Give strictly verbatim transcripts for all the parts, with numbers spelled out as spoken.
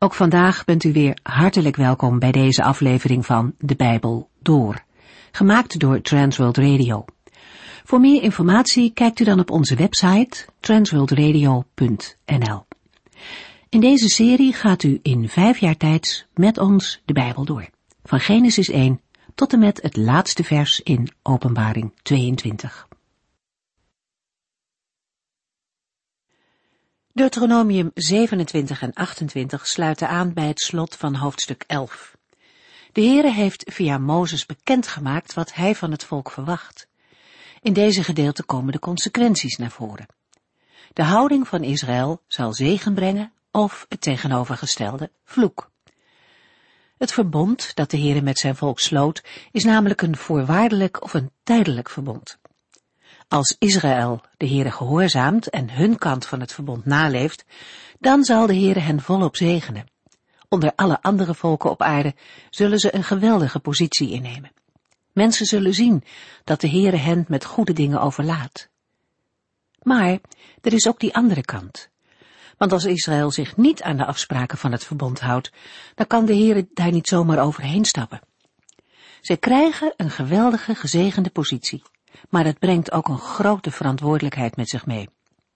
Ook vandaag bent u weer hartelijk welkom bij deze aflevering van De Bijbel Door, gemaakt door Transworld Radio. Voor meer informatie kijkt u dan op onze website transworld radio punt n l. In deze serie gaat u in vijf jaar tijd met ons de Bijbel door, van Genesis één tot en met het laatste vers in Openbaring tweeëntwintig. Deuteronomium zevenentwintig en achtentwintig sluiten aan bij het slot van hoofdstuk elf. De Heere heeft via Mozes bekendgemaakt wat hij van het volk verwacht. In deze gedeelte komen de consequenties naar voren. De houding van Israël zal zegen brengen of het tegenovergestelde, vloek. Het verbond dat de Heere met zijn volk sloot is namelijk een voorwaardelijk of een tijdelijk verbond. Als Israël de Heere gehoorzaamt en hun kant van het verbond naleeft, dan zal de Heere hen volop zegenen. Onder alle andere volken op aarde zullen ze een geweldige positie innemen. Mensen zullen zien dat de Heere hen met goede dingen overlaat. Maar er is ook die andere kant. Want als Israël zich niet aan de afspraken van het verbond houdt, dan kan de Heere daar niet zomaar overheen stappen. Zij krijgen een geweldige gezegende positie. Maar het brengt ook een grote verantwoordelijkheid met zich mee.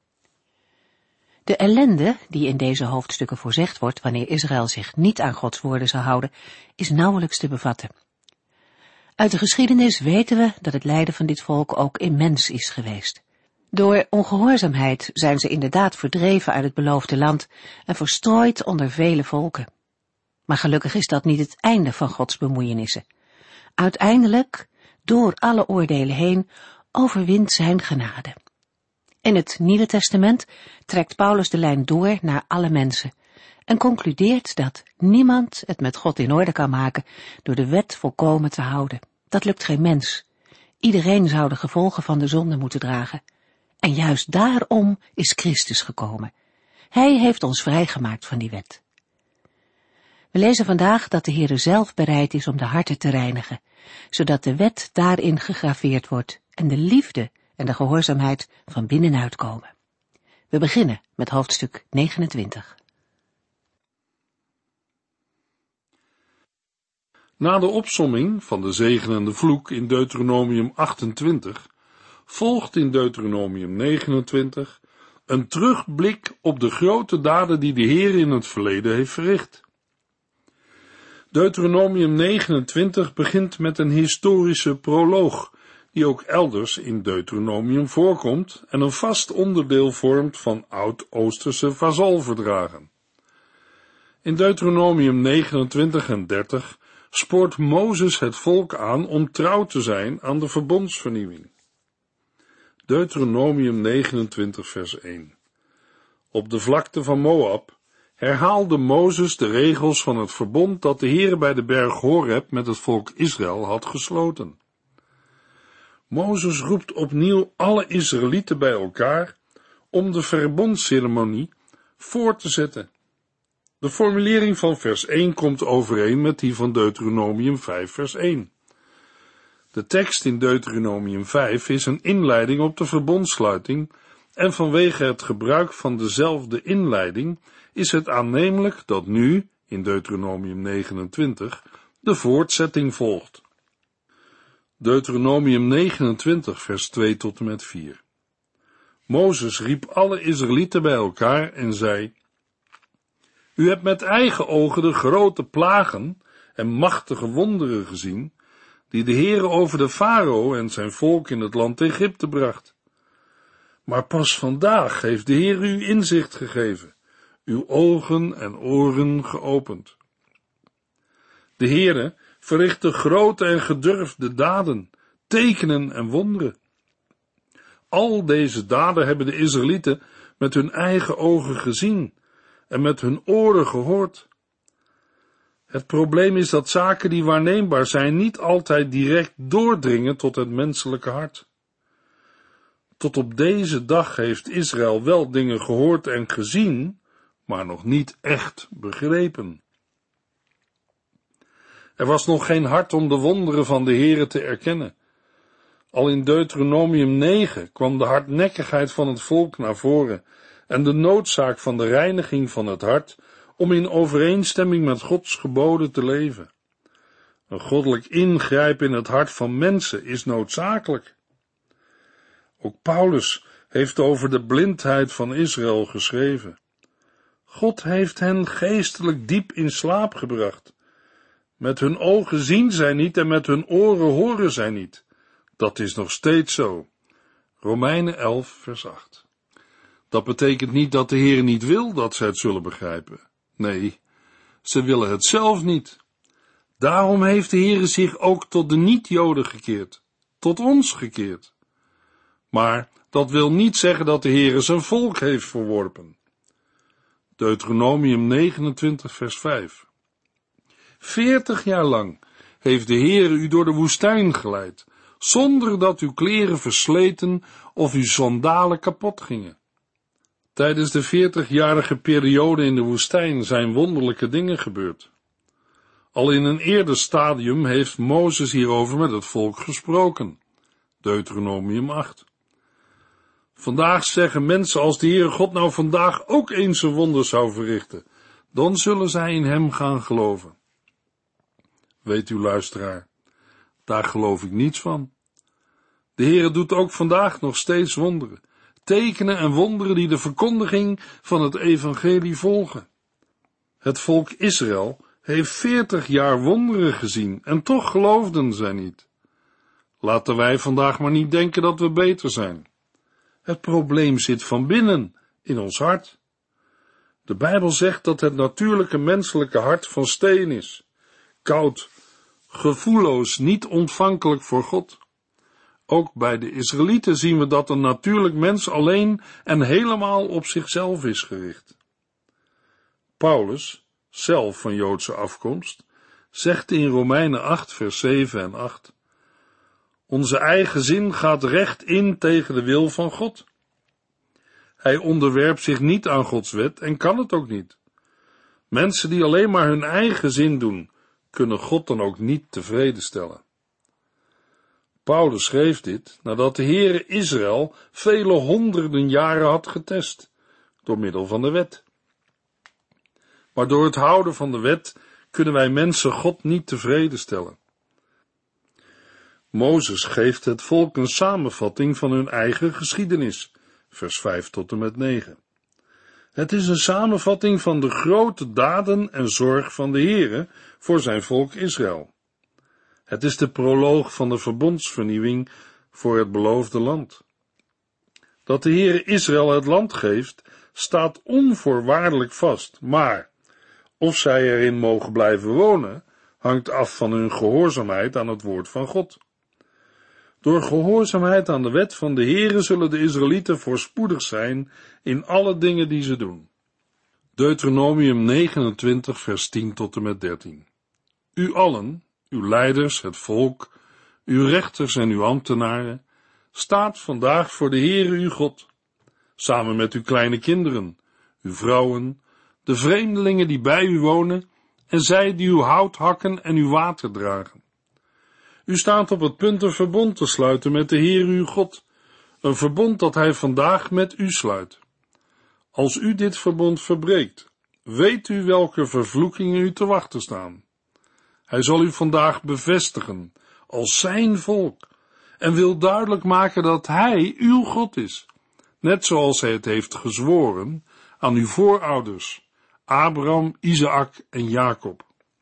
De ellende die in deze hoofdstukken voorzegd wordt wanneer Israël zich niet aan Gods woorden zal houden, is nauwelijks te bevatten. Uit de geschiedenis weten we dat het lijden van dit volk ook immens is geweest. Door ongehoorzaamheid zijn ze inderdaad verdreven uit het beloofde land en verstrooid onder vele volken. Maar gelukkig is dat niet het einde van Gods bemoeienissen. Uiteindelijk, door alle oordelen heen, overwint zijn genade. In het Nieuwe Testament trekt Paulus de lijn door naar alle mensen en concludeert dat niemand het met God in orde kan maken door de wet volkomen te houden. Dat lukt geen mens. Iedereen zou de gevolgen van de zonde moeten dragen. En juist daarom is Christus gekomen. Hij heeft ons vrijgemaakt van die wet. We lezen vandaag dat de Heere zelf bereid is om de harten te reinigen, zodat de wet daarin gegraveerd wordt en de liefde en de gehoorzaamheid van binnenuit komen. We beginnen met hoofdstuk negenentwintig. Na de opsomming van de zegen en de vloek in Deuteronomium achtentwintig, volgt in Deuteronomium negenentwintig een terugblik op de grote daden die de Heer in het verleden heeft verricht. Deuteronomium negenentwintig begint met een historische proloog, die ook elders in Deuteronomium voorkomt en een vast onderdeel vormt van Oud-Oosterse vazalverdragen. In Deuteronomium negenentwintig en dertig spoort Mozes het volk aan om trouw te zijn aan de verbondsvernieuwing. Deuteronomium negenentwintig vers één. Op de vlakte van Moab herhaalde Mozes de regels van het verbond dat de Heere bij de berg Horeb met het volk Israël had gesloten. Mozes roept opnieuw alle Israëlieten bij elkaar om de verbondsceremonie voor te zetten. De formulering van vers één komt overeen met die van Deuteronomium vijf vers één. De tekst in Deuteronomium vijf is een inleiding op de verbondsluiting en vanwege het gebruik van dezelfde inleiding is het aannemelijk dat nu, in Deuteronomium negenentwintig, de voortzetting volgt. Deuteronomium negenentwintig vers twee tot en met vier. Mozes riep alle Israëlieten bij elkaar en zei: U hebt met eigen ogen de grote plagen en machtige wonderen gezien, die de Heere over de farao en zijn volk in het land Egypte bracht. Maar pas vandaag heeft de Heere u inzicht gegeven, uw ogen en oren geopend. De Heere verrichtte grote en gedurfde daden, tekenen en wonderen. Al deze daden hebben de Israëlieten met hun eigen ogen gezien en met hun oren gehoord. Het probleem is dat zaken die waarneembaar zijn niet altijd direct doordringen tot het menselijke hart. Tot op deze dag heeft Israël wel dingen gehoord en gezien, maar nog niet echt begrepen. Er was nog geen hart om de wonderen van de Heere te erkennen. Al in Deuteronomium negen kwam de hardnekkigheid van het volk naar voren en de noodzaak van de reiniging van het hart om in overeenstemming met Gods geboden te leven. Een goddelijk ingrijpen in het hart van mensen is noodzakelijk. Ook Paulus heeft over de blindheid van Israël geschreven. God heeft hen geestelijk diep in slaap gebracht. Met hun ogen zien zij niet en met hun oren horen zij niet. Dat is nog steeds zo. Romeinen elf, vers acht. Dat betekent niet dat de Heer niet wil dat zij het zullen begrijpen. Nee, ze willen het zelf niet. Daarom heeft de Heer zich ook tot de niet-Joden gekeerd, tot ons gekeerd. Maar dat wil niet zeggen dat de Heer zijn volk heeft verworpen. Deuteronomium negenentwintig, vers vijf. Veertig jaar lang heeft de Heer u door de woestijn geleid, zonder dat uw kleren versleten of uw sandalen kapot gingen. Tijdens de veertigjarige periode in de woestijn zijn wonderlijke dingen gebeurd. Al in een eerder stadium heeft Mozes hierover met het volk gesproken. Deuteronomium acht. Vandaag zeggen mensen, als de Heere God nou vandaag ook eens een wonder zou verrichten, dan zullen zij in hem gaan geloven. Weet u, luisteraar, daar geloof ik niets van. De Heere doet ook vandaag nog steeds wonderen, tekenen en wonderen die de verkondiging van het evangelie volgen. Het volk Israël heeft veertig jaar wonderen gezien en toch geloofden zij niet. Laten wij vandaag maar niet denken dat we beter zijn. Het probleem zit van binnen, in ons hart. De Bijbel zegt dat het natuurlijke menselijke hart van steen is, koud, gevoelloos, niet ontvankelijk voor God. Ook bij de Israëlieten zien we dat een natuurlijk mens alleen en helemaal op zichzelf is gericht. Paulus, zelf van Joodse afkomst, zegt in Romeinen acht, vers zeven en acht, onze eigen zin gaat recht in tegen de wil van God. Hij onderwerpt zich niet aan Gods wet en kan het ook niet. Mensen die alleen maar hun eigen zin doen, kunnen God dan ook niet tevreden stellen. Paulus schreef dit nadat de Heere Israël vele honderden jaren had getest, door middel van de wet. Maar door het houden van de wet kunnen wij mensen God niet tevreden stellen. Mozes geeft het volk een samenvatting van hun eigen geschiedenis, vers vijf tot en met negen. Het is een samenvatting van de grote daden en zorg van de Heere voor zijn volk Israël. Het is de proloog van de verbondsvernieuwing voor het beloofde land. Dat de Heere Israël het land geeft, staat onvoorwaardelijk vast, maar of zij erin mogen blijven wonen, hangt af van hun gehoorzaamheid aan het woord van God. Door gehoorzaamheid aan de wet van de Heere zullen de Israëlieten voorspoedig zijn in alle dingen die ze doen. Deuteronomium negenentwintig, vers tien tot en met dertien. U allen, uw leiders, het volk, uw rechters en uw ambtenaren, staat vandaag voor de Heere uw God, samen met uw kleine kinderen, uw vrouwen, de vreemdelingen die bij u wonen, en zij die uw hout hakken en uw water dragen. U staat op het punt een verbond te sluiten met de Heere uw God, een verbond dat hij vandaag met u sluit. Als u dit verbond verbreekt, weet u welke vervloekingen u te wachten staan. Hij zal u vandaag bevestigen als zijn volk en wil duidelijk maken dat hij uw God is, net zoals hij het heeft gezworen aan uw voorouders, Abraham, Isaak en Jacob.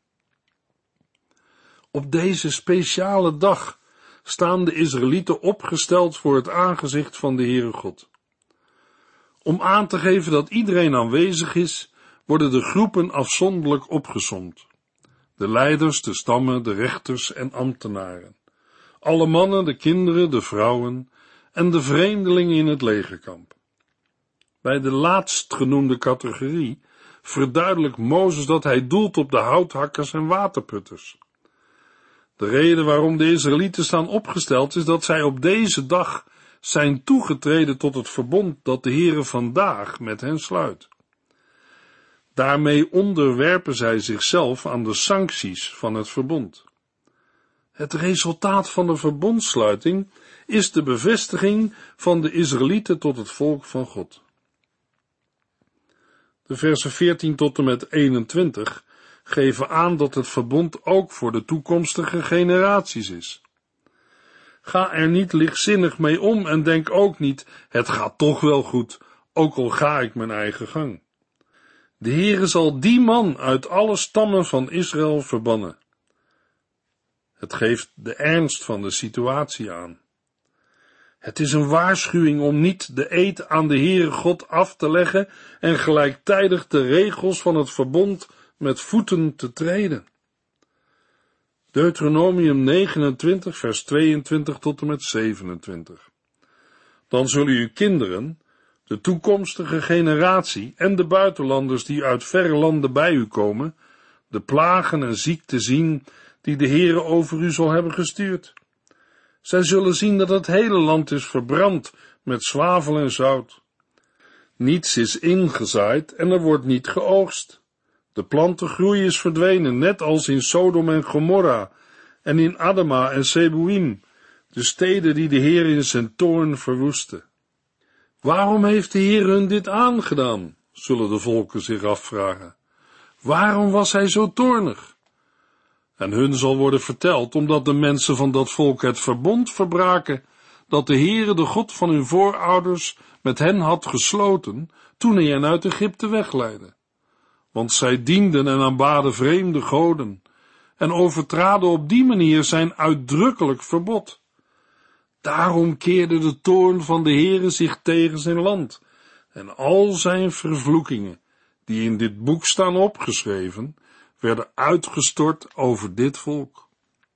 Op deze speciale dag staan de Israëlieten opgesteld voor het aangezicht van de Heere God. Om aan te geven dat iedereen aanwezig is, worden de groepen afzonderlijk opgesomd. De leiders, de stammen, de rechters en ambtenaren. Alle mannen, de kinderen, de vrouwen en de vreemdelingen in het legerkamp. Bij de laatstgenoemde categorie verduidelijkt Mozes dat hij doelt op de houthakkers en waterputters. De reden waarom de Israëlieten staan opgesteld is dat zij op deze dag zijn toegetreden tot het verbond dat de Heere vandaag met hen sluit. Daarmee onderwerpen zij zichzelf aan de sancties van het verbond. Het resultaat van de verbondsluiting is de bevestiging van de Israëlieten tot het volk van God. De versen veertien tot en met eenentwintig geven aan dat het verbond ook voor de toekomstige generaties is. Ga er niet lichtzinnig mee om en denk ook niet, het gaat toch wel goed, ook al ga ik mijn eigen gang. De Heere zal die man uit alle stammen van Israël verbannen. Het geeft de ernst van de situatie aan. Het is een waarschuwing om niet de eed aan de Heere God af te leggen en gelijktijdig de regels van het verbond met voeten te treden. Deuteronomium negenentwintig, vers tweeëntwintig tot en met zevenentwintig. Dan zullen uw kinderen, de toekomstige generatie en de buitenlanders die uit verre landen bij u komen, de plagen en ziekten zien die de Heere over u zal hebben gestuurd. Zij zullen zien dat het hele land is verbrand met zwavel en zout. Niets is ingezaaid en er wordt niet geoogst. De plantengroei is verdwenen, net als in Sodom en Gomorra en in Adma en Zeboïm, de steden die de Heer in zijn toorn verwoestte. Waarom heeft de Heer hun dit aangedaan, zullen de volken zich afvragen. Waarom was hij zo toornig? En hun zal worden verteld, omdat de mensen van dat volk het verbond verbraken, dat de Heere, de God van hun voorouders, met hen had gesloten, toen hij hen uit Egypte wegleidde. Want zij dienden en aanbaden vreemde goden, en overtraden op die manier zijn uitdrukkelijk verbod. Daarom keerde de toorn van de Heere zich tegen zijn land, en al zijn vervloekingen, die in dit boek staan opgeschreven, werden uitgestort over dit volk.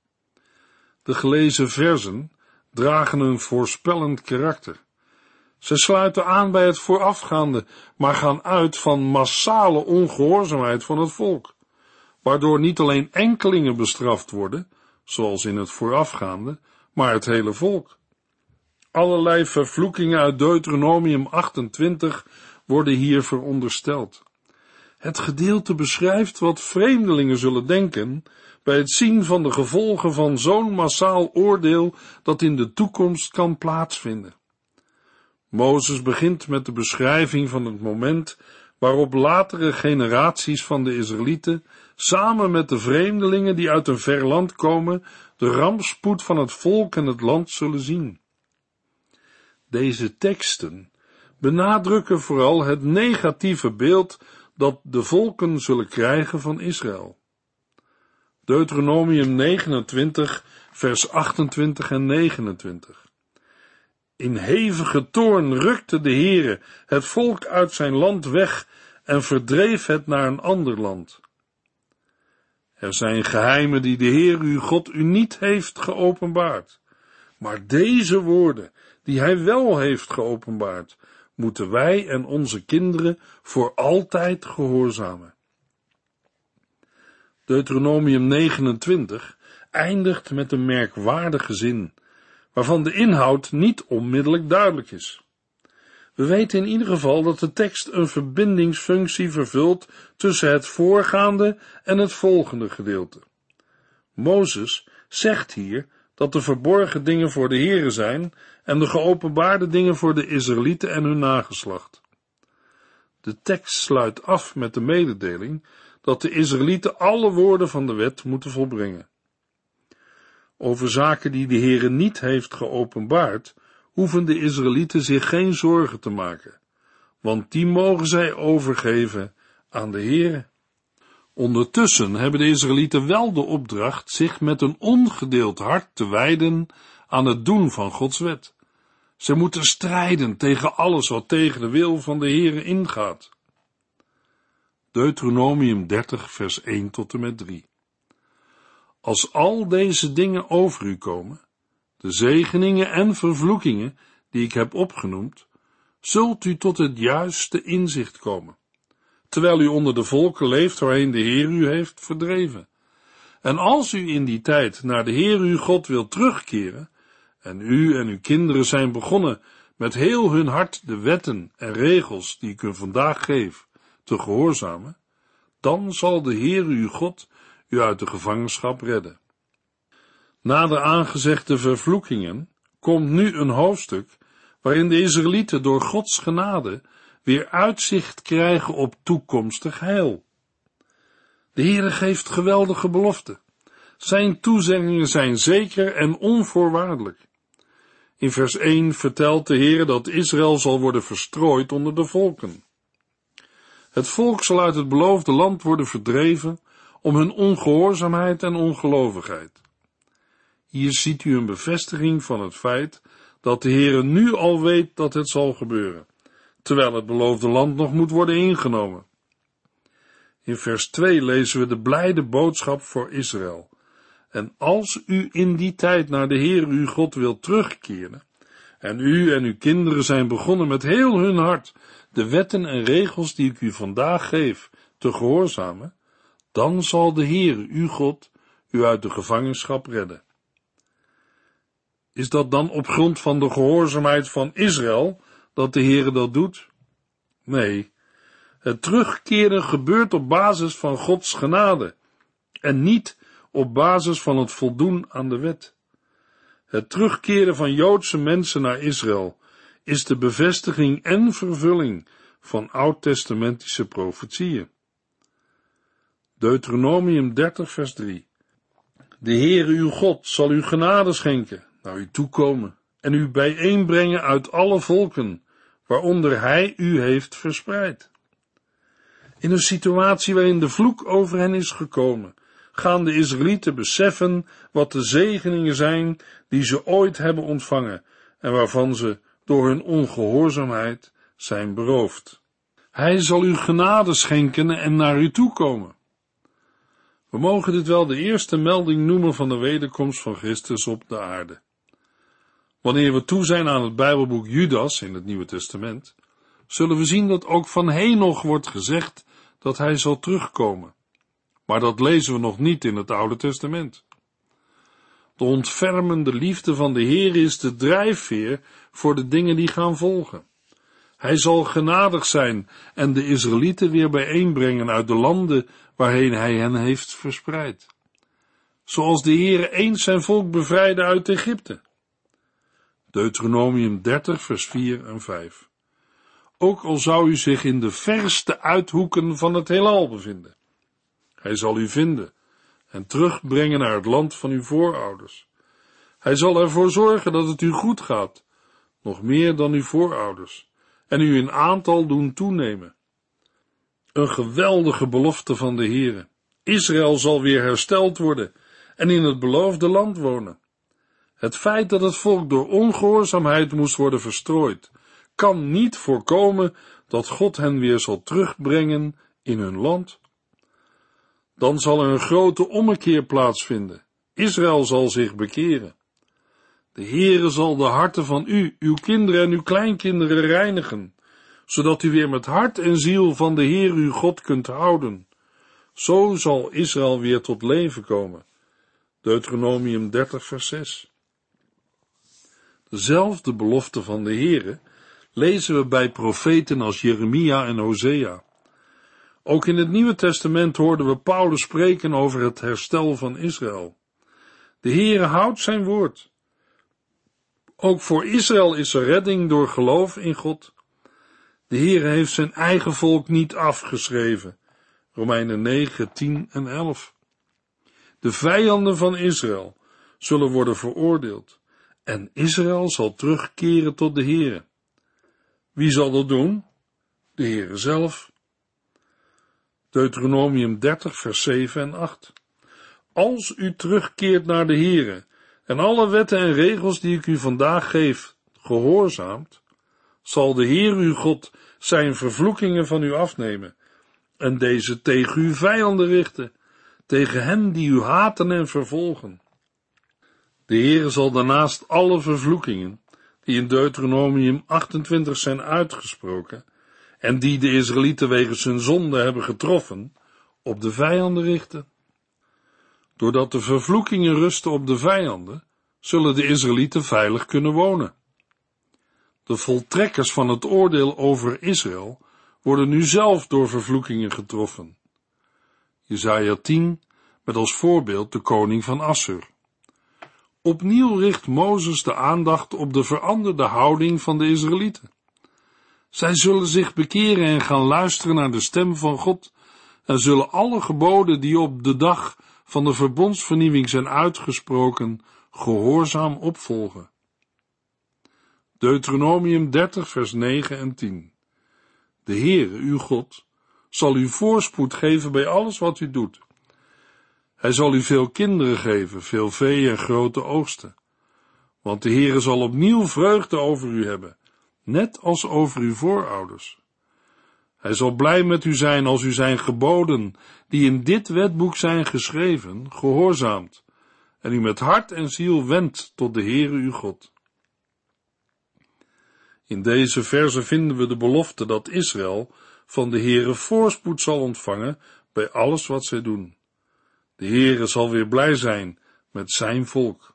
De gelezen versen dragen een voorspellend karakter. Ze sluiten aan bij het voorafgaande, maar gaan uit van massale ongehoorzaamheid van het volk, waardoor niet alleen enkelingen bestraft worden, zoals in het voorafgaande, maar het hele volk. Allerlei vervloekingen uit Deuteronomium achtentwintig worden hier verondersteld. Het gedeelte beschrijft wat vreemdelingen zullen denken bij het zien van de gevolgen van zo'n massaal oordeel dat in de toekomst kan plaatsvinden. Mozes begint met de beschrijving van het moment waarop latere generaties van de Israëlieten samen met de vreemdelingen die uit een ver land komen, de rampspoed van het volk en het land zullen zien. Deze teksten benadrukken vooral het negatieve beeld dat de volken zullen krijgen van Israël. Deuteronomium negenentwintig, vers achtentwintig en negenentwintig. In hevige toorn rukte de Heere het volk uit zijn land weg en verdreef het naar een ander land. Er zijn geheimen die de Heer uw God u niet heeft geopenbaard, maar deze woorden, die hij wel heeft geopenbaard, moeten wij en onze kinderen voor altijd gehoorzamen. Deuteronomium negenentwintig eindigt met een merkwaardige zin, waarvan de inhoud niet onmiddellijk duidelijk is. We weten in ieder geval dat de tekst een verbindingsfunctie vervult tussen het voorgaande en het volgende gedeelte. Mozes zegt hier dat de verborgen dingen voor de Heere zijn en de geopenbaarde dingen voor de Israëlieten en hun nageslacht. De tekst sluit af met de mededeling dat de Israëlieten alle woorden van de wet moeten volbrengen. Over zaken die de Heere niet heeft geopenbaard, hoeven de Israëlieten zich geen zorgen te maken, want die mogen zij overgeven aan de Heere. Ondertussen hebben de Israëlieten wel de opdracht zich met een ongedeeld hart te wijden aan het doen van Gods wet. Ze moeten strijden tegen alles wat tegen de wil van de Heere ingaat. Deuteronomium dertig, vers één tot en met drie. Als al deze dingen over u komen, de zegeningen en vervloekingen die ik heb opgenoemd, zult u tot het juiste inzicht komen, terwijl u onder de volken leeft waarheen de Heer u heeft verdreven. En als u in die tijd naar de Heer uw God wilt terugkeren, en u en uw kinderen zijn begonnen met heel hun hart de wetten en regels die ik u vandaag geef te gehoorzamen, dan zal de Heer uw God u uit de gevangenschap redden. Na de aangezegde vervloekingen komt nu een hoofdstuk waarin de Israëlieten door Gods genade weer uitzicht krijgen op toekomstig heil. De Heere geeft geweldige beloften. Zijn toezeggingen zijn zeker en onvoorwaardelijk. In vers één vertelt de Heere dat Israël zal worden verstrooid onder de volken. Het volk zal uit het beloofde land worden verdreven om hun ongehoorzaamheid en ongelovigheid. Hier ziet u een bevestiging van het feit dat de Heere nu al weet dat het zal gebeuren, terwijl het beloofde land nog moet worden ingenomen. In vers twee lezen we de blijde boodschap voor Israël. En als u in die tijd naar de Heere uw God wilt terugkeren, en u en uw kinderen zijn begonnen met heel hun hart de wetten en regels die ik u vandaag geef te gehoorzamen, dan zal de Heere uw God u uit de gevangenschap redden. Is dat dan op grond van de gehoorzaamheid van Israël dat de Heere dat doet? Nee, het terugkeren gebeurt op basis van Gods genade en niet op basis van het voldoen aan de wet. Het terugkeren van Joodse mensen naar Israël is de bevestiging en vervulling van oud-testamentische profetieën. Deuteronomium dertig vers drie. De Heere uw God zal u genade schenken, naar u toekomen en u bijeenbrengen uit alle volken, waaronder hij u heeft verspreid. In een situatie waarin de vloek over hen is gekomen, gaan de Israëlieten beseffen wat de zegeningen zijn die ze ooit hebben ontvangen en waarvan ze door hun ongehoorzaamheid zijn beroofd. Hij zal u genade schenken en naar u toekomen. We mogen dit wel de eerste melding noemen van de wederkomst van Christus op de aarde. Wanneer we toe zijn aan het Bijbelboek Judas in het Nieuwe Testament, zullen we zien dat ook van Henoch wordt gezegd dat hij zal terugkomen. Maar dat lezen we nog niet in het Oude Testament. De ontfermende liefde van de Heer is de drijfveer voor de dingen die gaan volgen. Hij zal genadig zijn en de Israëlieten weer bijeenbrengen uit de landen waarheen hij hen heeft verspreid. Zoals de Heer eens zijn volk bevrijdde uit Egypte. Deuteronomium dertig vers vier en vijf. Ook al zou u zich in de verste uithoeken van het heelal bevinden. Hij zal u vinden en terugbrengen naar het land van uw voorouders. Hij zal ervoor zorgen dat het u goed gaat, nog meer dan uw voorouders, en u in aantal doen toenemen. Een geweldige belofte van de Heere. Israël zal weer hersteld worden en in het beloofde land wonen. Het feit dat het volk door ongehoorzaamheid moest worden verstrooid, kan niet voorkomen dat God hen weer zal terugbrengen in hun land. Dan zal er een grote ommekeer plaatsvinden. Israël zal zich bekeren. De Heere zal de harten van u, uw kinderen en uw kleinkinderen reinigen, zodat u weer met hart en ziel van de Heer uw God kunt houden. Zo zal Israël weer tot leven komen. Deuteronomium dertig vers zes. Dezelfde belofte van de Heere lezen we bij profeten als Jeremia en Hosea. Ook in het Nieuwe Testament hoorden we Paulus spreken over het herstel van Israël. De Heere houdt zijn woord. Ook voor Israël is er redding door geloof in God. De Heere heeft zijn eigen volk niet afgeschreven. Romeinen negen, tien en elf. De vijanden van Israël zullen worden veroordeeld en Israël zal terugkeren tot de Heere. Wie zal dat doen? De Heere zelf. Deuteronomium dertig vers zeven en acht. Als u terugkeert naar de Heere en alle wetten en regels die ik u vandaag geef gehoorzaamt, zal de Heer uw God zijn vervloekingen van u afnemen en deze tegen uw vijanden richten, tegen hen die u haten en vervolgen. De Heere zal daarnaast alle vervloekingen, die in Deuteronomium achtentwintig zijn uitgesproken, en die de Israëlieten wegens hun zonde hebben getroffen, op de vijanden richten. Doordat de vervloekingen rusten op de vijanden, zullen de Israëlieten veilig kunnen wonen. De voltrekkers van het oordeel over Israël worden nu zelf door vervloekingen getroffen. Jesaja tien, met als voorbeeld de koning van Assur. Opnieuw richt Mozes de aandacht op de veranderde houding van de Israëlieten. Zij zullen zich bekeren en gaan luisteren naar de stem van God en zullen alle geboden die op de dag van de verbondsvernieuwing zijn uitgesproken, gehoorzaam opvolgen. Deuteronomium dertig vers negen en tien. De Heere, uw God, zal u voorspoed geven bij alles wat u doet. Hij zal u veel kinderen geven, veel vee en grote oogsten. Want de Heere zal opnieuw vreugde over u hebben, net als over uw voorouders. Hij zal blij met u zijn als u zijn geboden, die in dit wetboek zijn geschreven, gehoorzaamt, en u met hart en ziel wendt tot de Heere uw God. In deze verse vinden we de belofte dat Israël van de Heere voorspoed zal ontvangen bij alles wat zij doen. De Heere zal weer blij zijn met zijn volk.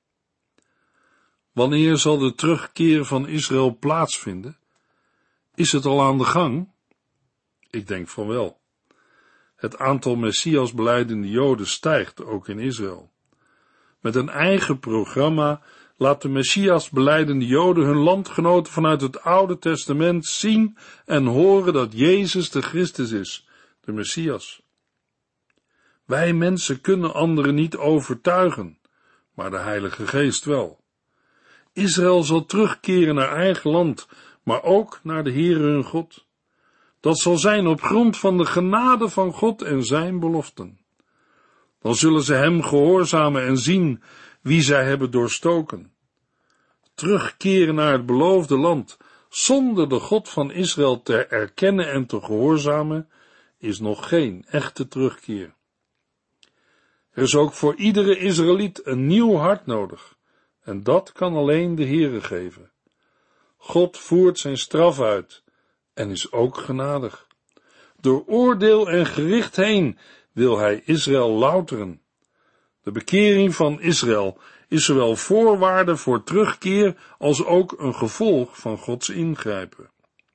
Wanneer zal de terugkeer van Israël plaatsvinden? Is het al aan de gang? Ik denk van wel. Het aantal Messias belijdende Joden stijgt ook in Israël. Met een eigen programma laat de Messias belijdende Joden hun landgenoten vanuit het Oude Testament zien en horen dat Jezus de Christus is, de Messias. Wij mensen kunnen anderen niet overtuigen, maar de Heilige Geest wel. Israël zal terugkeren naar eigen land, maar ook naar de Heere hun God. Dat zal zijn op grond van de genade van God en zijn beloften. Dan zullen ze hem gehoorzamen en zien wie zij hebben doorstoken. Terugkeren naar het beloofde land, zonder de God van Israël te erkennen en te gehoorzamen, is nog geen echte terugkeer. Er is ook voor iedere Israëliet een nieuw hart nodig, en dat kan alleen de Heere geven. God voert zijn straf uit en is ook genadig. Door oordeel en gericht heen wil hij Israël louteren. De bekering van Israël is zowel voorwaarde voor terugkeer als ook een gevolg van Gods ingrijpen.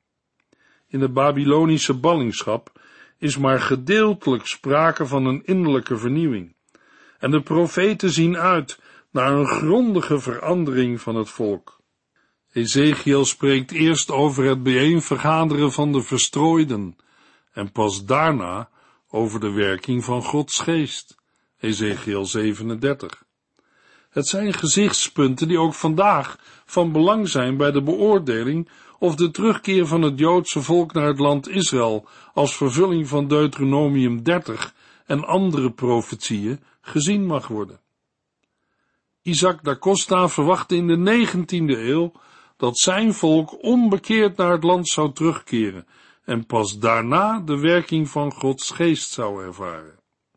In de Babylonische ballingschap is maar gedeeltelijk sprake van een innerlijke vernieuwing, en de profeten zien uit naar een grondige verandering van het volk. Ezechiel spreekt eerst over het bijeenvergaderen van de verstrooiden, en pas daarna over de werking van Gods geest. Ezechiel zevenendertig. Het zijn gezichtspunten die ook vandaag van belang zijn bij de beoordeling of de terugkeer van het Joodse volk naar het land Israël als vervulling van Deuteronomium dertig en andere profetieën gezien mag worden. Isaac da Costa verwachtte in de negentiende eeuw dat zijn volk onbekeerd naar het land zou terugkeren en pas daarna de werking van Gods geest zou ervaren.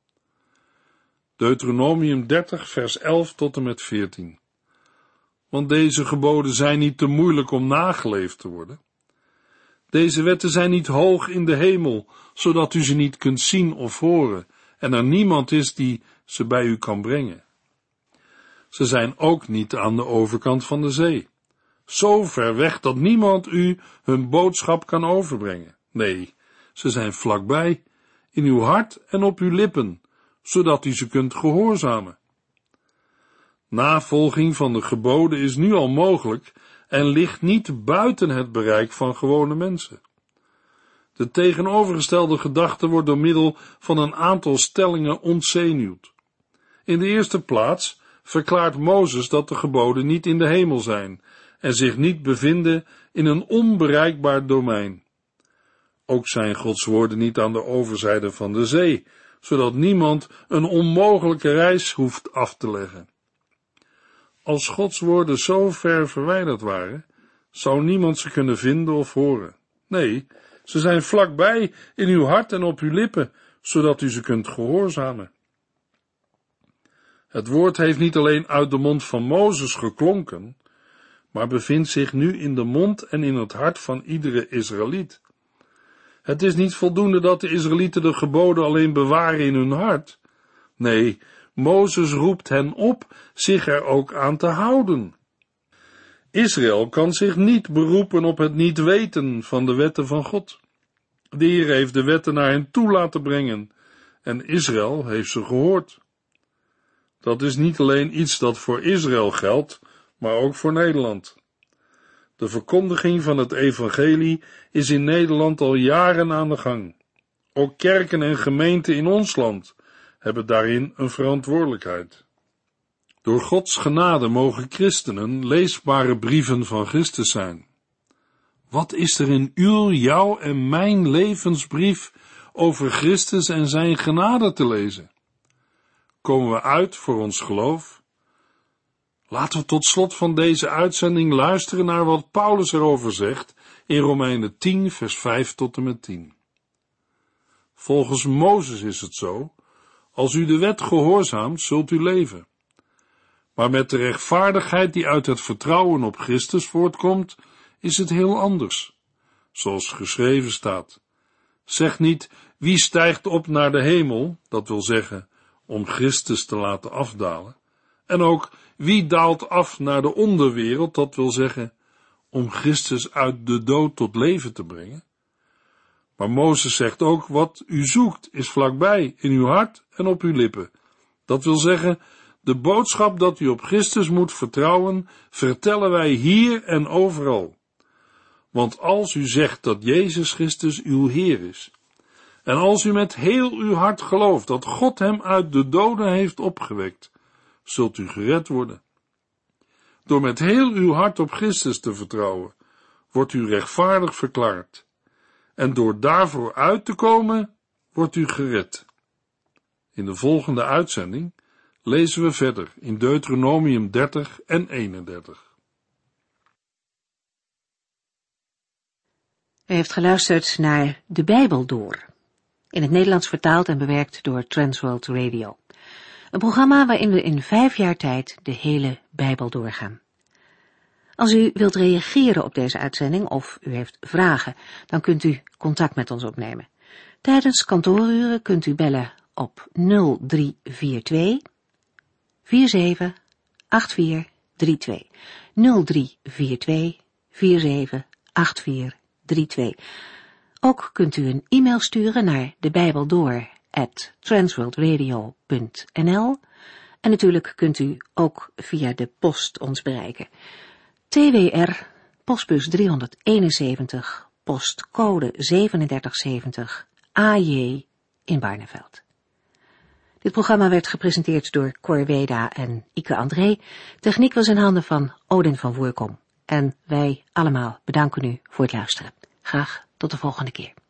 Deuteronomium dertig vers elf tot en met veertien. Want deze geboden zijn niet te moeilijk om nageleefd te worden. Deze wetten zijn niet hoog in de hemel, zodat u ze niet kunt zien of horen, en er niemand is die ze bij u kan brengen. Ze zijn ook niet aan de overkant van de zee, zo ver weg dat niemand u hun boodschap kan overbrengen. Nee, ze zijn vlakbij, in uw hart en op uw lippen, zodat u ze kunt gehoorzamen. Navolging van de geboden is nu al mogelijk en ligt niet buiten het bereik van gewone mensen. De tegenovergestelde gedachte wordt door middel van een aantal stellingen ontzenuwd. In de eerste plaats verklaart Mozes dat de geboden niet in de hemel zijn en zich niet bevinden in een onbereikbaar domein. Ook zijn Gods woorden niet aan de overzijde van de zee, zodat niemand een onmogelijke reis hoeft af te leggen. Als Gods woorden zo ver verwijderd waren, zou niemand ze kunnen vinden of horen. Nee, ze zijn vlakbij in uw hart en op uw lippen, zodat u ze kunt gehoorzamen. Het woord heeft niet alleen uit de mond van Mozes geklonken, maar bevindt zich nu in de mond en in het hart van iedere Israëliet. Het is niet voldoende dat de Israëlieten de geboden alleen bewaren in hun hart. Nee, Mozes roept hen op zich er ook aan te houden. Israël kan zich niet beroepen op het niet weten van de wetten van God. De Heer heeft de wetten naar hen toe laten brengen en Israël heeft ze gehoord. Dat is niet alleen iets dat voor Israël geldt, maar ook voor Nederland. De verkondiging van het evangelie is in Nederland al jaren aan de gang. Ook kerken en gemeenten in ons land hebben daarin een verantwoordelijkheid. Door Gods genade mogen christenen leesbare brieven van Christus zijn. Wat is er in uw, jouw en mijn levensbrief over Christus en zijn genade te lezen? Komen we uit voor ons geloof? Laten we tot slot van deze uitzending luisteren naar wat Paulus erover zegt in Romeinen tien, vers vijf tot en met tien. Volgens Mozes is het zo, als u de wet gehoorzaamt, zult u leven. Maar met de rechtvaardigheid die uit het vertrouwen op Christus voortkomt, is het heel anders. Zoals geschreven staat. Zeg niet, wie stijgt op naar de hemel, dat wil zeggen, om Christus te laten afdalen. En ook, wie daalt af naar de onderwereld, dat wil zeggen, om Christus uit de dood tot leven te brengen. Maar Mozes zegt ook, wat u zoekt is vlakbij, in uw hart en op uw lippen. Dat wil zeggen, de boodschap dat u op Christus moet vertrouwen, vertellen wij hier en overal. Want als u zegt dat Jezus Christus uw Heer is, en als u met heel uw hart gelooft dat God hem uit de doden heeft opgewekt, zult u gered worden. Door met heel uw hart op Christus te vertrouwen, wordt u rechtvaardig verklaard. En door daarvoor uit te komen, wordt u gered. In de volgende uitzending lezen we verder in Deuteronomium dertig en eenendertig. U heeft geluisterd naar De Bijbel Door, in het Nederlands vertaald en bewerkt door Transworld Radio. Een programma waarin we in vijf jaar tijd de hele Bijbel doorgaan. Als u wilt reageren op deze uitzending of u heeft vragen, dan kunt u contact met ons opnemen. Tijdens kantooruren kunt u bellen op nul drie vier twee, vier zeven acht vier drie twee. nul drie vier twee, vier zeven acht vier drie twee. Ook kunt u een e-mail sturen naar debijbeldoor at transworldradio punt n l en natuurlijk kunt u ook via de post ons bereiken. T W R, postbus driehonderdeenenzeventig, postcode zevenendertig zeventig, A J in Barneveld. Dit programma werd gepresenteerd door Cor Weda en Ike André. Techniek was in handen van Odin van Woerkom. En wij allemaal bedanken u voor het luisteren. Graag tot de volgende keer.